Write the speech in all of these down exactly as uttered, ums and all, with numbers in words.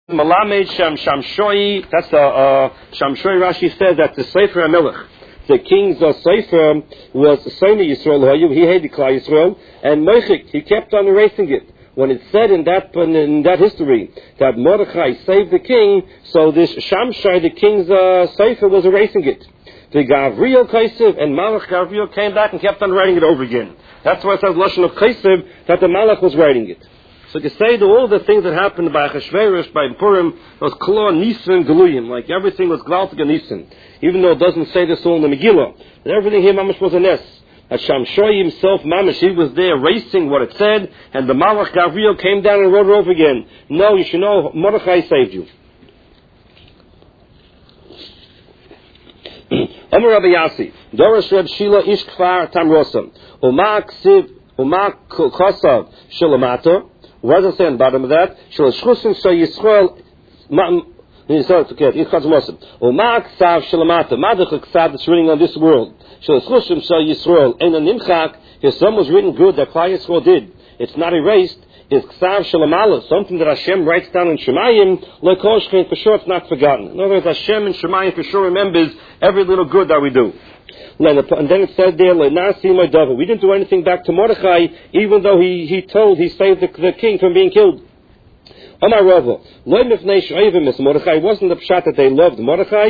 Malamed Sham Shamshoi, that's the uh, Shamshoi Rashi says that the Sefer HaMelech, the king's uh, Sefer was Soni Yisrael, he hated Klal Yisrael, and Moichik, he kept on erasing it. When it said in that in that history that Mordechai saved the king, so this Shamshai, the king's uh, Sefer, was erasing it. The Gavriel Kaisev and Malach Gavriel came back and kept on writing it over again. That's why it says Lashon of Kaisev, that the Malach was writing it. So to say that all the things that happened by Achashverosh, by Purim, was Klo, Nisan, Galuyim, like everything was Gvaltig and Nisan, even though it doesn't say this all in the Megillah. But everything here, Mamash, was a Nes. That Shamshoi himself, Mamash, he was there erasing what it said, and the Malach Gavriel came down and wrote it over again. No, you should know, Mordechai saved you. Amar Rabbi Yasi, Dorash Reb Shila Ish Kfar Tamrosa, Uma Ksiv, Uma Kosav Shalamato. What does it say on the bottom of that? Shal Shchusim Shal Yisrael. It's okay. It's Chazmosim. Uma Ksav Shalamata. Madach Ksav that's written on this world. Shal Shchusim Shal Yisrael. And on Nimchak, his son was written good that Klal Yisrael did. It's not erased. It's Ksav Shalamala, something that Hashem writes down in Shemayim. Lekoshkin, for sure it's not forgotten. In other words, Hashem in Shemayim for sure remembers every little good that we do. And then it said there, we didn't do anything back to Mordechai, even though he, he told, he saved the, the king from being killed. Omar Rava, Mordechai wasn't the pshat that they loved Mordechai,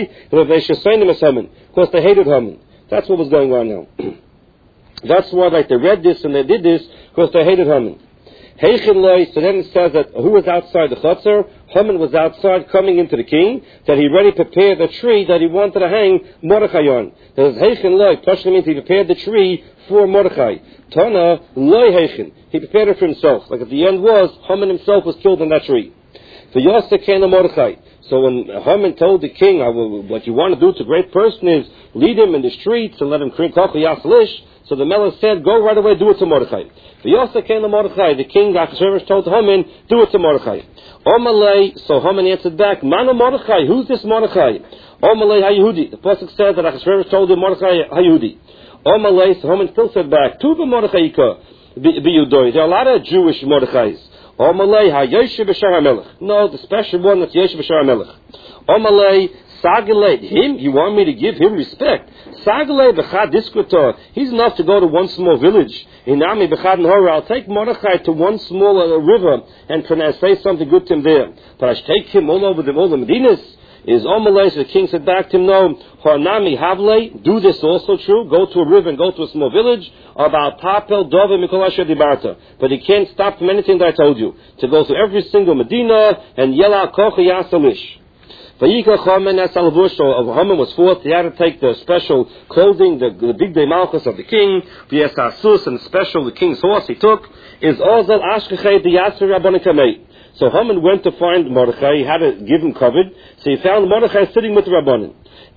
because they hated Haman. That's what was going on now. That's why, like, they read this and they did this, because they hated Haman. So then it says that who was outside the chutzner? Haman was outside coming into the king, that he already prepared the tree that he wanted to hang Mordechai on. That is Heichen loy, Pashto means he prepared the tree for Mordechai. Tana loy Heichen, he prepared it for himself. Like at the end was, Haman himself was killed on that tree. The Yosef came to Mordechai. So when Haman told the king, what you want to do to a great person is lead him in the streets and let him create Koch Yaslish. So the Melech said, go right away, do it to Mordechai. The Yosef came to Mordechai. The king, Achashverosh, told Haman, do it to Mordechai. Omalei, so Haman answered back, Mano Mordechai, who's this Mordechai? Omalei HaYehudi. The Pasuk said that Achashverosh told him Mordechai HaYehudi. Omalei, so Haman still said back, Tuva Mordechai Biyudoi. There are a lot of Jewish Mordechais. Omalei HaYoshe B'Shar HaMelech. No, the special one that's Yoshe B'Shar HaMelech. Omalei, Sagalei, him, you want me to give him respect? Sagalei b'chad diskutor. He's enough to go to one small village. Inami b'chad nehora. I'll take Mordechai to one small uh, river and can I say something good to him there. But I should take him all over the all the Medinas. Is Omalei, so the king said back to him, no, Hornami Havlei, do this also true, go to a river and go to a small village, about Tapel, Dove, Mikolasha Dibarta. But he can't stop from anything that I told you, to go to every single Medina and yell out Koch Yasalish. Vayikach Haman as Alvush, so Haman was forced, he had to take the special clothing, the, the big day malchus of the king, the Esasus, and the special, the king's horse he took, is Ozal Ashkechei the Yasser Rabbanim Kamei. So Haman went to find Mordechai, he had to give him covet, so he found Mordechai sitting with the Rabbanim.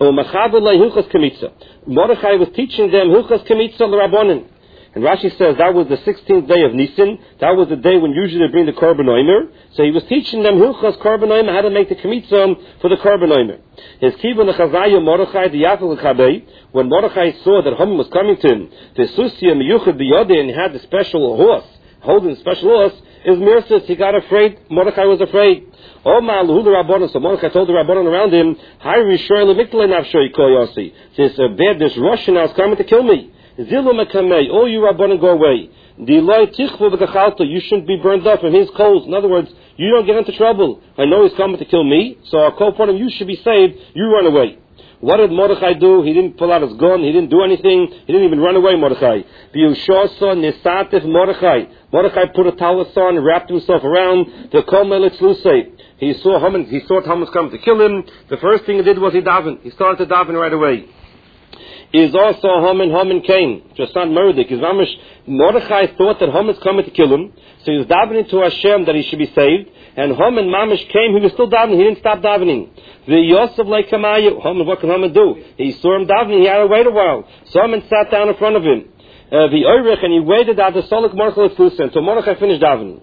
Mordechai was teaching them Hilchas Kemitza l'Rabbanim. And Rashi says that was the sixteenth day of Nisan. That was the day when usually they bring the Korban Omer. So he was teaching them Hilchas Korban Omer, how to make the Kemitzah for the Korban Omer. His Kivon L'Chazaya Mordechai the Yafel L'Chabei, when Mordechai saw that Haman was coming to him, the Susia Miyuchad B'Yodeh, and he had the special horse, holding the special horse, is Mirsis, he got afraid, Mordechai was afraid. Oh, Ma'aluhu the Rabbanon, so Mordechai told the Rabbanon around him, Hi Rishoy L'Miklei Nafshoy Koyosi, this uh, bad, this Russian now is coming to kill me. Zilu Mekamei, oh you Rabbanon, go away. Diloi Tichvu B'Gachalto, you shouldn't be burned up in his coals. In other words, you don't get into trouble. I know he's coming to kill me, so I'll call upon him, you should be saved, you run away. What did Mordechai do? He didn't pull out his gun. He didn't do anything. He didn't even run away, Mordechai. B'Yushosa Nesatif Mordechai. Mordechai put a talus on, wrapped himself around the Kol Melech Lusei. He saw Haman. He thought Haman was coming to kill him. The first thing he did was he davened. He started to daven right away. Is also Haman. Haman came. Just not Murdik. Is Mamish. Mordechai thought that Haman's coming to kill him, so he was davening to Hashem that he should be saved. And Haman Mamish came. He was still davening. He didn't stop davening. The Yosef like Kamayu. Haman, what can Haman do? He saw him davening. He had to wait a while. So Haman sat down in front of him. Uh, the Oirich, and he waited out the Solik Mordechai Flusen until Mordechai finished davening.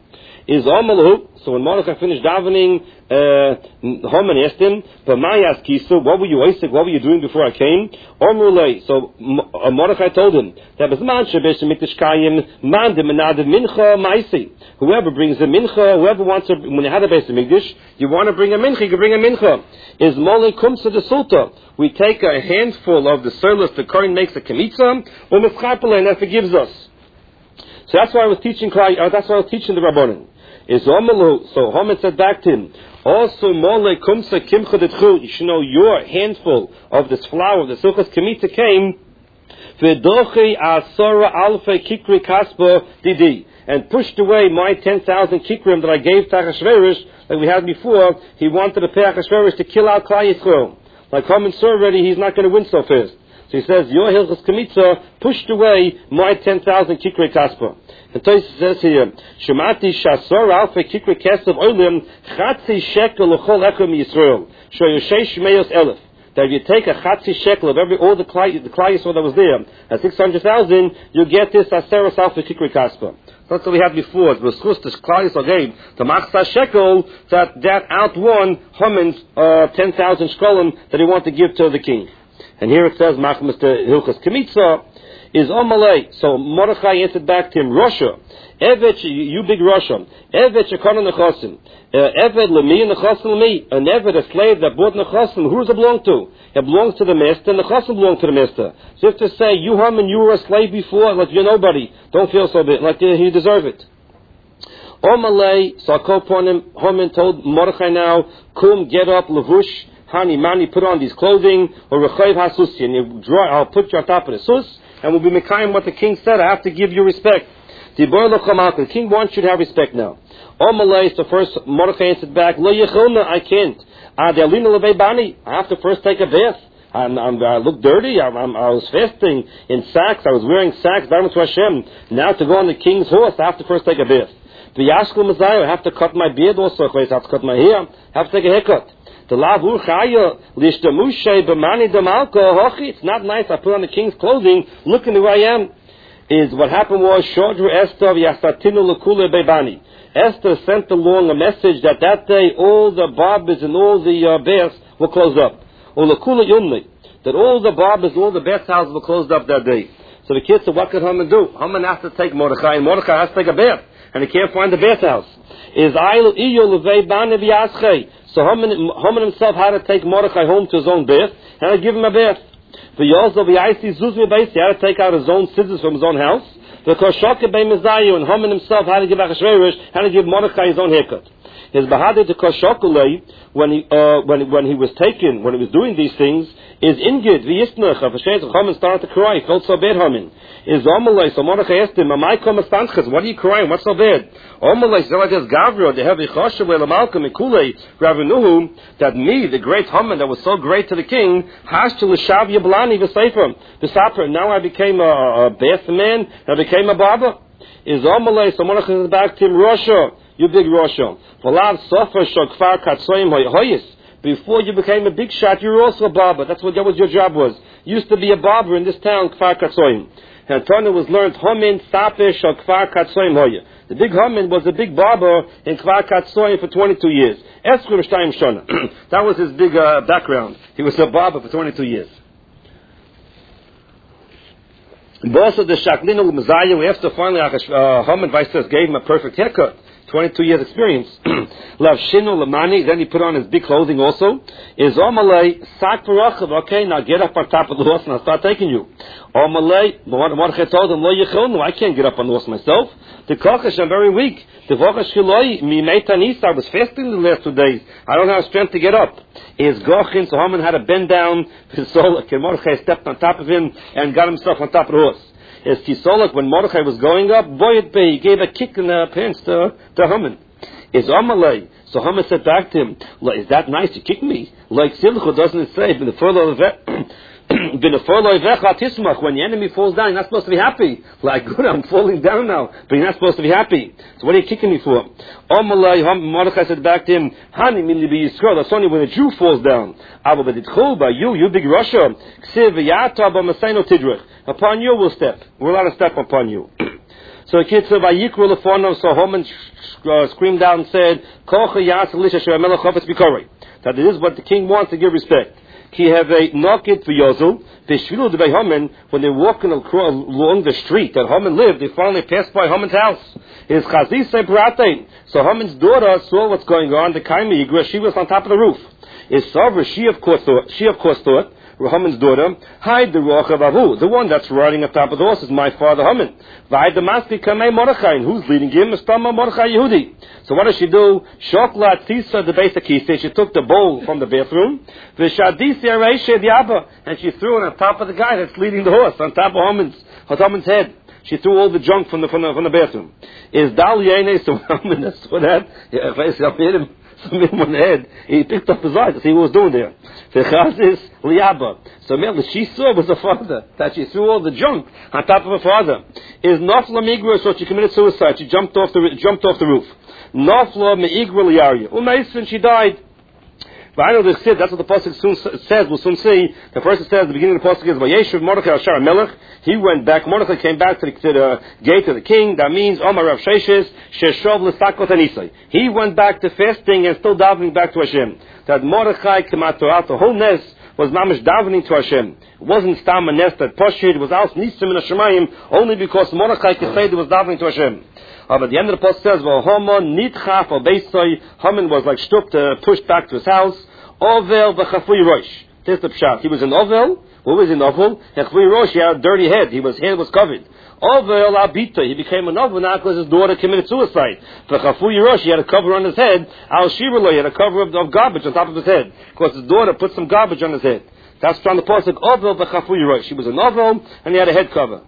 is Amalu. So when Mordechai finished davening, uh, Haman asked him, "B'mayas kisu, what were you asking? What were you doing before I came?" Omrulei. So uh, Mordechai told him that B'zman shebesh mikdash kayim mandim menadav mincha ma'isi. Whoever brings a mincha, whoever wants to, when you had a base of mikdash, you want to bring a mincha, you can bring a mincha. Is mole kumsa de sulta. We take a handful of the surlus, the Kohen makes a kemitza, or mischapel, and that forgives us. So that's why I was teaching. Uh, that's why I was teaching the Rabbanim. Is Omalu. So Haman said back to him, also mole kumsa kimcha detchu. You should know your handful of this flour, the silchas kemitza came v'dochi asora alfe kikri kaspa didi, and pushed away my ten thousand kikrim that I gave to Achashverosh, like we had before. He wanted to pay Achashverosh to kill out Klal Yisrael. Like Haman saw already, he's not going to win so fast. So he says, your hilchas kemitza pushed away my ten thousand kikri kaspa. And Tosfos says here, Shemati shasor alfe kikri kesef olim chatzi shekel l'chol echem Yisrael shoyoshesh meyos elef. That if you take a chatzi shekel of every all the Klal the Klal Yisrael that was there, at six hundred thousand, you get this aseros alfe kikri kaspa. That's what we had before. It was chus the Klal Yisrael gave the machzah shekel that that outwon Haman's uh, ten thousand shkolim that he wanted to give to the king. And here it says, Machmas the Hilchas Kemitza is Omalei. So Mordechai answered back to him, Rosha, Evet, you big Rosha, Evet Shekon Nechosim, Evet Lemi Nechosim Lemi, an Evet, a slave that bought Nechosim, who does it belong to? It belongs to the master, and Nechosim belongs to the master. So if to say, you Haman, you were a slave before, like you're nobody, don't feel so bad, like you deserve it. Omalei, so I called upon him, Haman told Mordechai now, Kum, get up, Levush, Hani mani, put on these clothing, or rechayiv hasusi, and you draw. I'll put you on top of the sus, and we'll be mekayim what the king said. I have to give you respect. The king wants you to have respect now. Omalei, so first Mordechai answered back, Lo yechilna, I can't. Adelina levei I have to first take a bath. I'm, I'm, I look dirty. I'm, I'm, I was fasting in sacks. I was wearing sacks. Baruch to Hashem. Now to go on the king's horse, I have to first take a bath. The yashkel mazayah, I have to cut my beard also. I have to cut my hair. I have to take a haircut. It's not nice. I put on the king's clothing, looking who I am. Is what happened was Esther Esther sent along a message that that day all the barbers and all the uh, bears were closed up. That all the barbers, all the bears' houses were closed up that day. So the kids said, what could Haman do? Haman has to take Mordechai, and Mordechai has to take a bath, and he can't find the bath house. Is So Haman, Haman himself had to take Mordechai home to his own bath, and to give him a bath. He had to take out his own scissors from his own house. And Haman himself had to give Achashverosh, had to give Mordechai his own haircut. His Bahadur to Koshokulei, when he uh, when when he was taken, when he was doing these things, is Ingid v'Yisnach. Haman started to cry. He felt so bad. Haman is Omalei. So Mordechai asked him, "Amai kom astanches? What are you crying? What's so bad?" Omalei said, "Like this Gavra, the heavy choshev le'malka mikulei Ravinuhu, that me, the great Haman, that was so great to the king, hashtu l'shav yablani v'sefer v'saper. Now I became a, a bath man. I became a barber." Is Omalei. So Mordechai said back to him, "Rosha, you big Rosha. Before you became a big shot, you were also a barber. That's what that was your job was. You used to be a barber in this town, Kfar Katsoim. And Tana was learned Haman Saper Shal Kfar Katsoim Hoya. The big Haman was a big barber in Kfar Katsoim for twenty-two years. That was his big uh, background. He was a barber for twenty-two years. Boss of the Shaklinu Mazaya, after finally uh, Haman Vice gave him a perfect haircut. twenty-two years experience. Lav Shinu Lamani, then he put on his big clothing also. Is Omalei, Sak Parachav, okay, now get up on top of the horse and I'll start taking you. Omalei, Mordechai told him, Lo Yechilnu, I can't get up on the horse myself. The Kochash, I'm very weak. The Vochash Shiloi, Mi Meitanisa, I was fasting the last two days. I don't have strength to get up. Is Gochin, so Haman had to bend down. So Mordechai stepped on top of him and got himself on top of the horse. Is Kisolak, when Mordechai was going up, Boyet Bey, he gave a kick in the pants to, to Haman. Is Amalei. So Haman said back to him, is that nice? You kick me? Like Silcho doesn't it say, when the enemy falls down, you're not supposed to be happy. Like, good, I'm falling down now, but you're not supposed to be happy. So what are you kicking me for? Amalei, Mordechai said back to him, Hani mili be Yisrael, that's only when a Jew falls down. But you, you big Russia, upon you we'll step. We're allowed to step upon you. So Kitzav Vayikru Lefono, so Haman uh, screamed out and said, Kocha Yas Elisha Sher Melech Chofetz Bikorei. That this is what the king wants to give respect. Ki have a knockit for Yozel, Vishvilu de Haman, when they're walking along the street that Haman lived, they finally passed by Haman's house. His Chazis Pratein. So Haman's daughter saw what's going on, the Kaimi Yigra, she was on top of the roof. Is Savra, she of course thought, she of course thought, Haman's daughter, hide the Ruach of Avu, the one that's riding on top of the horse is my father Haman. V'hide the Maski Kamei Mordechai, who's leading him? Mistama Mordechai Yehudi. So what does she do? Shokla Tisa the basic kise, she took the bowl from the bathroom, V'shadisi Areishe the Abba, and she threw it on top of the guy that's leading the horse, on top of Haman's, Haman's head. She threw all the junk from the from the, from the bathroom. Is Dal Yene, so Haman saw that? Yeah, if I hit him. Some him on the head, he picked up his eye to see what he was doing there. V'chazis liaba. So Mel, she saw was her father, that she threw all the junk on top of her father. Is Nafla Migra, so she committed suicide. She jumped off the jumped off the roof. Nafla Meigra liaria. Umaysin, she died. But I know this said, that's what the pasuk soon says. We'll soon see. The first it says, the beginning of the pasuk is Vayeshuv Mordechai Ashar Melech. He went back. Mordechai came back to the, to the gate of the king. That means Omar Rav Sheshes Sheshov L'Sakot Anisai. He went back to fasting and still davening back to Hashem. That Mordechai came out to out the whole nest was mamish davening to Hashem. It wasn't stam a nest that Pashid. It was aus nisim in Hashemayim only because Mordechai could say it was davening to Hashem. Uh, but the end of the post says, well, Haman nitchaf al beisai. Haman was like stooped, uh, pushed back to his house. Ovel v'chafui rosh. There's the pshat. He was in Ovel. What was in Ovel? Chafui rosh. He had a dirty head. His head was covered. Ovel abita. He became an Ovel now because his daughter committed suicide. V'chafui rosh. He had a cover on his head. Al shiralo. He had a cover of, of garbage on top of his head because his daughter put some garbage on his head. That's from the pasuk Ovel v'chafui rosh. He was in Ovel and he had a head cover.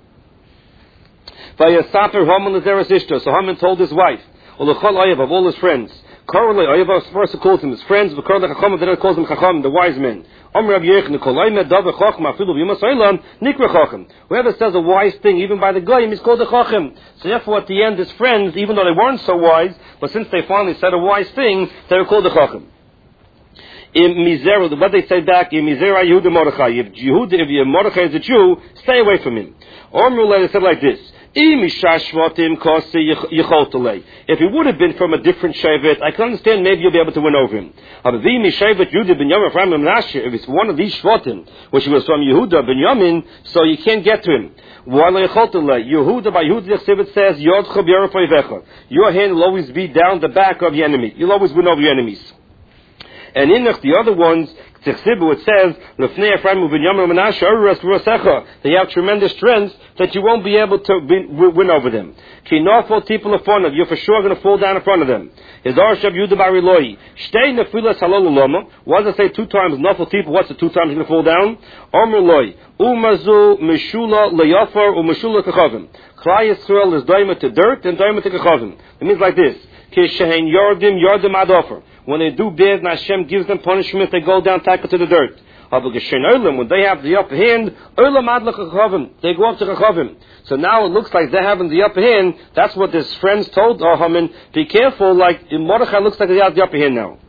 Vayasaper Haman l'zeres ishto. So Haman told his wife, Ulechol Oyev, of all his friends. Korle Oyev first called him his friends, but Korle Chacham, then it calls him Chacham, the wise men. Om Rav Yechon, Koloyme Dove Chacham, Afilu B'Yom Soilam, Nikra Chacham. Whoever says a wise thing, even by the Goyim, is called a Chacham. So therefore, at the end, his friends, even though they weren't so wise, but since they finally said a wise thing, they were called a Chacham. In Mizera, what they say back, in Mizera Yehuda Mordechai. If Yehuda, if Mordechai is a Jew, stay away from him. Omrullah, they said like this. If he would have been from a different Shevet, I can understand maybe you'll be able to win over him. If it's one of these Shvatim, which was from Yehuda ben Yamin, so you can't get to him. Yehuda by Yehuda it says, your hand will always be down the back of the enemy. You'll always win over your enemies. And in the other ones, it says, they have tremendous strength that you won't be able to be, win over them. You're for sure going to fall down in front of them. What does it say two times? Nafal people, what's the two times you're going to fall down? Klai Yisrael is daima to dirt and daima to kachavim. It means like this. When they do bad, Hashem gives them punishment, they go down tackle to the dirt. When they have the upper hand, they go up to Chachavim. So now it looks like they're having the upper hand. That's what his friends told Haman. Be careful, like Mordechai looks like they have the upper hand now.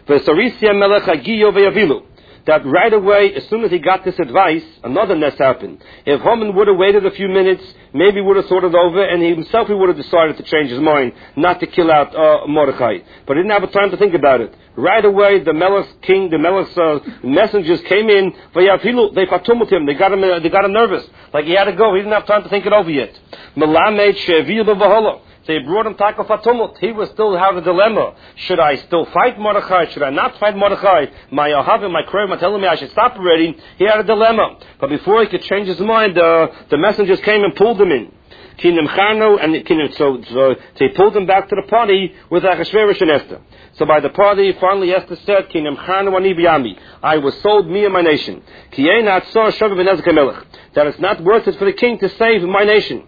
That right away, as soon as he got this advice, another nest happened. If Haman would have waited a few minutes, maybe would have thought it over, and he himself he would have decided to change his mind, not to kill out uh, Mordechai. But he didn't have time to think about it. Right away, the Melech's king, the Melech's uh, messengers came in. They fatumut him. They got him. Uh, they got him nervous, like he had to go. He didn't have time to think it over yet. They brought him Taka Fatumut. He was still have a dilemma. Should I still fight Mordechai? Should I not fight Mordechai? My Ahavim, my Krev, are telling me I should stop already. He had a dilemma. But before he could change his mind, uh, the messengers came and pulled him in. And so, so they pulled him back to the party with Achashverosh and Esther. So by the party, finally Esther said, I was sold, me and my nation. That it's not worth it for the king to save my nation.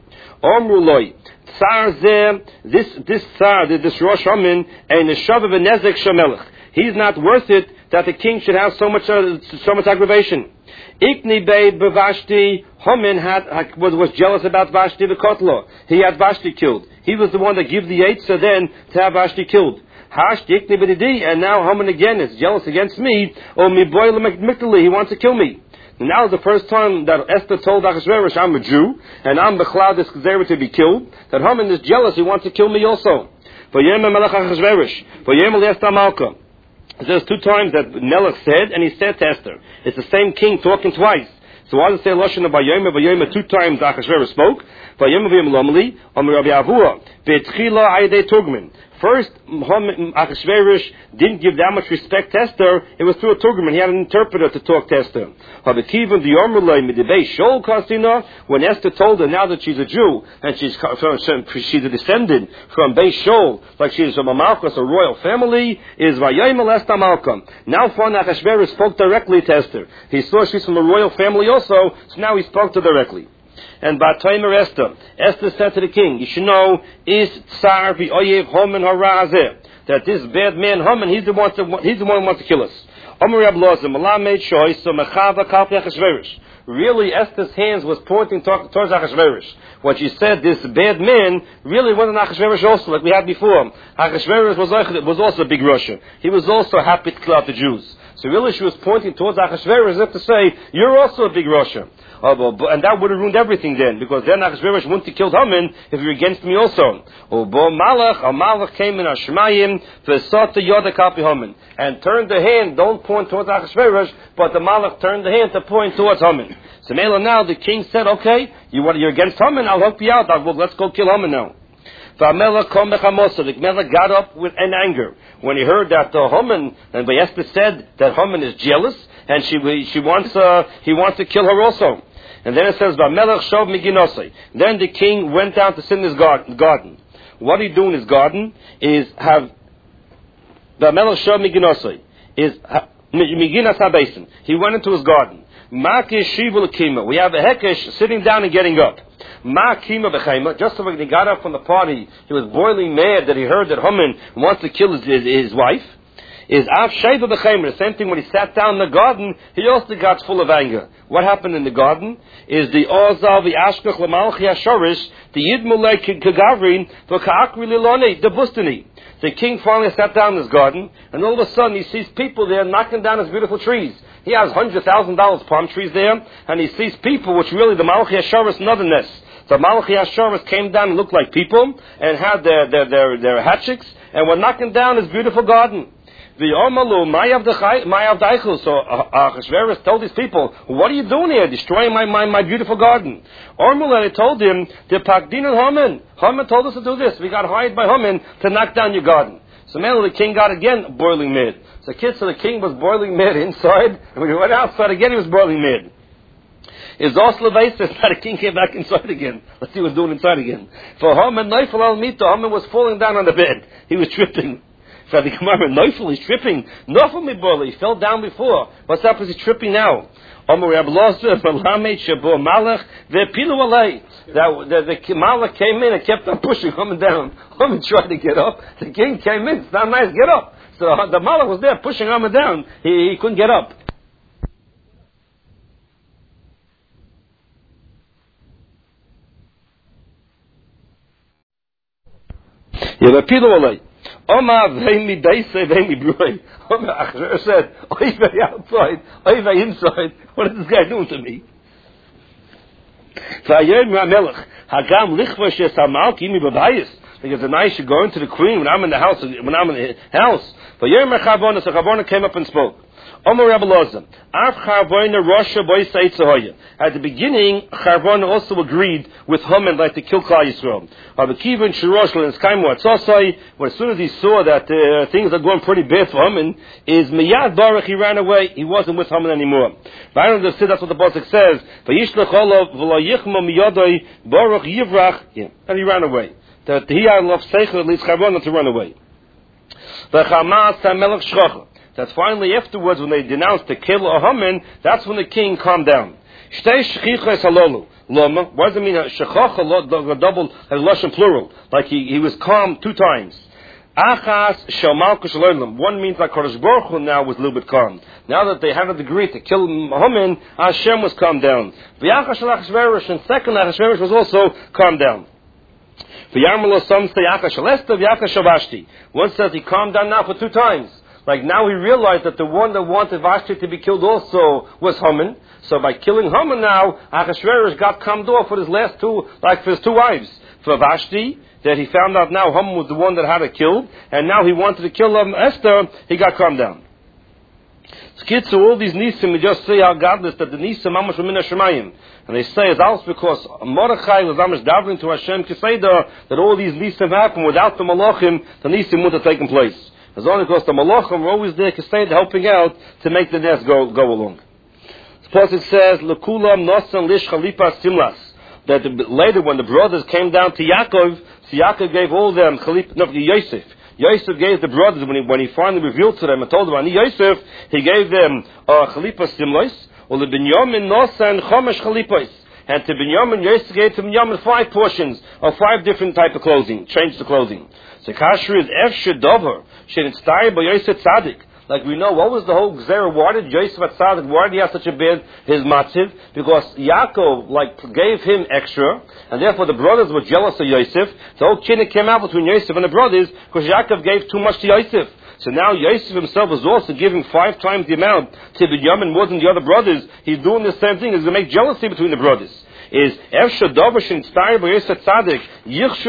This this tsar, this Rosh Haman, and the Shav of Nezek Shamelech. He's not worth it that the king should have so much uh, so much aggravation. Ikni Bey Bavashti Haman had was, was jealous about Vashti the Kotla. He had Vashti killed. He was the one that gave the Eitzah then to have Vashti killed. Hashti Ikni B'Didi, and now Haman again is jealous against me. Or Mi Boy He wants to kill me. And now is the first time that Esther told Achashverosh, I'm a Jew, and I'm Bechlad this Gezerah to be killed, that Haman is jealous, he wants to kill me also. Vayem Melech Achashverosh, Vayem Esther Malka. There's two times that Melech said, and he said to Esther. It's the same king talking twice. So why does it say Lashon of Vayem, Vayem two times Achashverosh spoke? Vayem Vayem Lomli, Amar Rabbi Avua, Be'tchila Ayidei Tugman. First, Achashverosh didn't give that much respect to Esther. It was through a Turgoman. He had an interpreter to talk to Esther. When Esther told her now that she's a Jew and she's she's a descendant from Beis Shol, like she's from a Malchus, a royal family, is Vayayim Esther Malcham. Now, finally, Achashverosh spoke directly to Esther. He saw she's from a royal family also, so now he spoke to her directly. And Batoimer Esther, Esther said to the king, you should know, is Tsar v'oyev Haman harazeh, that this bad man Haman, he's the one, to, he's the one who wants to kill us. Really, Esther's hands was pointing towards Achashverosh. What she said, this bad man, really wasn't Achashverosh also, like we had before. Achashverosh was, was also a big Russia. He was also happy to kill out the Jews. So really she was pointing towards Achashverosh as if to say, you're also a big Russia. Uh, and that would have ruined everything then, because then Achashverosh wouldn't have killed Haman if you're against me also. Oh, Bo Malach, a Malach came in Ashmayim, Vesata Yoda Kapi Haman, and turned the hand, don't point towards Achashverosh, but the Malach turned the hand to point towards Haman. So now the king said, okay, you want, you're against Haman, I'll help you out, I'll, well, let's go kill Haman now. The Melech got up with an anger when he heard that uh, Haman, and Esther said that Haman is jealous, and she she wants uh, he wants to kill her also. And then it says, V'melech shov miginosei. Then the king went down to sit in his garden. What he do in his garden is have V'melech shov miginosei is miginas habesin. He went into his garden. Makish shiva l'kima. We have a hekesh sitting down and getting up. Ma kima b'chayma. Just so when he got up from the party, he was boiling mad that he heard that Haman wants to kill his, his, his wife. Is Av Sheva B'chayma. The same thing when he sat down in the garden, he also got full of anger. What happened in the garden is the Ozal, the Ashkach, Lamalchi Ashorish, the Yidmulei Kagavrin, the Ka'akri Lilone, the Bustani. The king finally sat down in his garden, and all of a sudden he sees people there knocking down his beautiful trees. He has one hundred thousand dollars palm trees there, and he sees people, which really the Malachi Ashoris nothingness. The Malachi Ashoris came down and looked like people, and had their, their, their, their hatchets, and were knocking down his beautiful garden. The Omalu, Mayav Daichel. So Achashverosh told these people, what are you doing here? Destroying my, my, my beautiful garden. Ormula, they told him, the Pakdin and Haman. Haman told us to do this. We got hired by Haman to knock down your garden. So now the king got again boiling mad. So kids, so the king was boiling mad inside, and when he went outside again, he was boiling mad. Is also basis that the king came back inside again. Let's see what he was doing inside again. For Haman, Neifel al Mito, Haman was falling down on the bed. He was tripping. So the Gemara, Neufel, he's tripping. Neufel Mibola, he fell down before. What's up? Is he tripping now? Omer Reb Loza, Malamed, Shabo Malach, the Pilu Alei. The Malach came in and kept on pushing Haman down. Haman tried to get up. The king came in. It's not nice. Get up. So the Malach was there pushing Haman down. He, he couldn't get up. Yeah, the Pilu Alei. Omar v'hemi daisei v'hemi brui. Omar Achashverosh said, Oivei outside, Oivei inside. What is this guy doing to me? V'ayem Ramelech, Hagam lichva shes hamalki imi b'bayis. Because the night should go into the queen when I'm in the house, when I'm in the house. V'ayem Rechavona, so Chavona came up and spoke. Omer Rebbe Loza, Av Charvona Rosha Boisa Eitzahoya. At the beginning, Charvona also agreed with Haman like to kill Klal Yisrael. Abakiva and Shiroshel and Skaimu Atzosai, when as soon as he saw that uh, things are going pretty bad for Haman, is Miyad Baruch, he ran away. He wasn't with Haman anymore. But I don't understand, that's what the Pasuk says. Vayishlach olav v'lo yichma miyadoi Baruch yivrach. Yeah, and he ran away. That he had love seichel, at least Charvona to run away. V'chamas ha'melech shchocha. That finally afterwards, when they denounced the kill of Haman, that's when the king calmed down. Shtei shchichas halolu. Loma. What does it mean? Shechacha, the double, a lashon plural. Like he, he was calm two times. Achas shamalkush loilam. One means like Kodesh Baruch Hu now was a little bit calm. Now that they had a degree to kill Haman, Hashem was calmed down. V'yachas shel Achashverosh, and second Achashverosh was also calmed down. V'yarmelo some say Achas shel Esther, v'yachas shel Vashti. One says he calmed down now for two times. like now he realized that the one that wanted Vashti to be killed also was Haman. So by killing Haman now, Achashverosh got calmed off with his last two, like for his two wives. For Vashti, that he found out now Haman was the one that had her killed, and now he wanted to kill um, Esther, he got calmed down. So all these nisim, we just say how godless that the nisim mamash were mina shemayim, and they say it's also because Mordechai was mamash davening to Hashem Kiseda that all these nisim happened without the malachim, the nisim would have taken place. It's only because the malachim were always there Kiseda helping out to make the nest go go along. Plus it says lekulam nosan lish chalipas simlas, that later when the brothers came down to Yaakov, so Yaakov gave all them chalip no Yosef. Yosef gave the brothers, when he, when he finally revealed to them and told them, Ani Yosef, he gave them uh, chalipas simlois, or the Binyamin nosan chomesh chalipos. And to Binyamin, Yosef gave to Binyamin five portions of five different type of clothing, changed the clothing. So kasher is F shedover, she'nitztayir by Yosef Tzadik. Like we know, what was the whole Gzera? Why did Yosef Atzadik, why did he have such a bad, his matziv? Because Yaakov, like, gave him extra, and therefore the brothers were jealous of Yosef. The whole kinnik came out between Yosef and the brothers, because Yaakov gave too much to Yosef. So now Yosef himself is also giving five times the amount to Binyamin more than the other brothers. He's doing the same thing. He's going to make jealousy between the brothers. Is Efsha Dover Shin Tzayir by Yosef Tzadik, Yichshu